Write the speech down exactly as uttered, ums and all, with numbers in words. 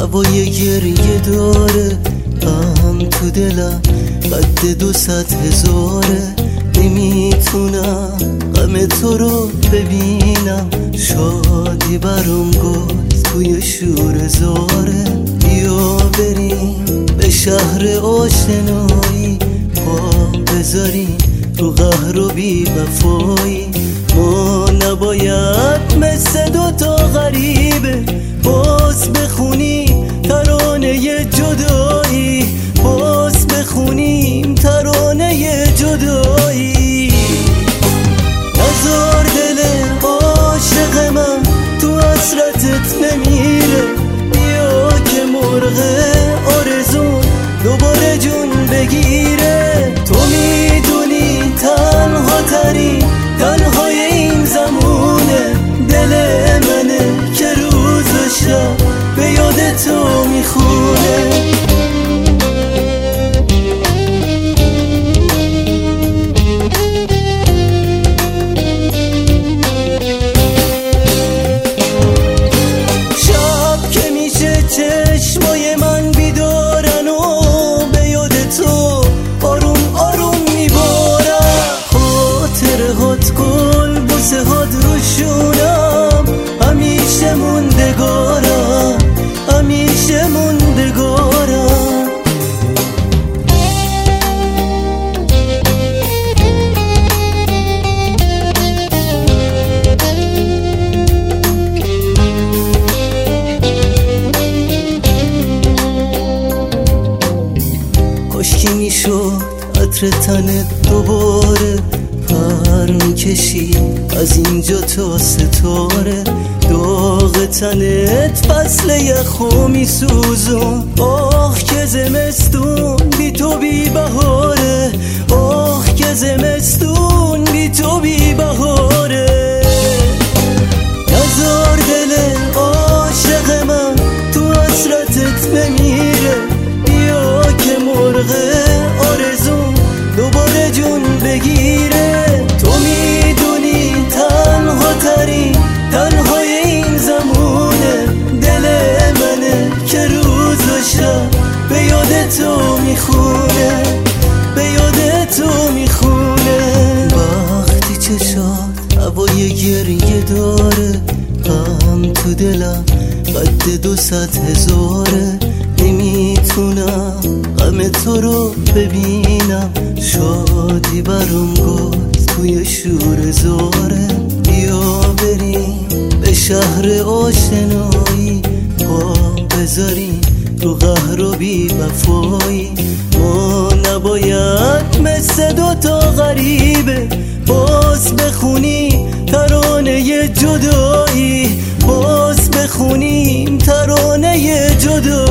هوای گریه داره، غم تو دلم قد دو ست هزاره. نمیتونم غم تو رو ببینم، شادی برام گل توی شور زاره. بیا بریم به شهر آشنایی، پا بذاریم رو قهر و بی وفایی. ما نباید مثل دوتا غریبه باز بخونیم ترانه جدایی، باز بخونیم ترانه جدایی. نزار دل عاشق من تو حسرتت نمیره، بیا که مرغ آرزون دوباره جون بگیره. تو میدونی تنها ترین تنهای این زمونه، دل منه که روز و شب به یاد تو میخونه. شب که میشه چشمای من بیدارن و به یاد تو آروم آروم میبارن. خاطر هات گل بوسه هات روشونم، همیشه موندگارم، همیشه موندگارم. کاشکی میشد عطر تنت دوباره پر میکشی از اینجا تا ستاره. داغ تنت فصل یخو میسوزون، آخ که زمستون بی تو بی بهاره، آخ که زمستون بی تو بی بهاره. نزار دل عاشق من تو حسرتت نمیره، بیا که مرغ آرزون دوباره جون بگیره. تو میدونی تنها ترین تنهای این زمونه، دل منه که روز و شب به یاد تو میخونه، به یاد تو میخونه. وقتی چشات هوای گریه داره، غم تو دلم قد دو ست هزاره. نمیتونم غم تو رو ببینم، شادی برام گل توی شور زاره. بیا بریم به شهر آشنایی، پا بذاریم رو قهر و بی وفایی. ما نباید مثل دوتا غریبه باز بخونیم ترانه جدایی، باز بخونیم ترانه جدایی.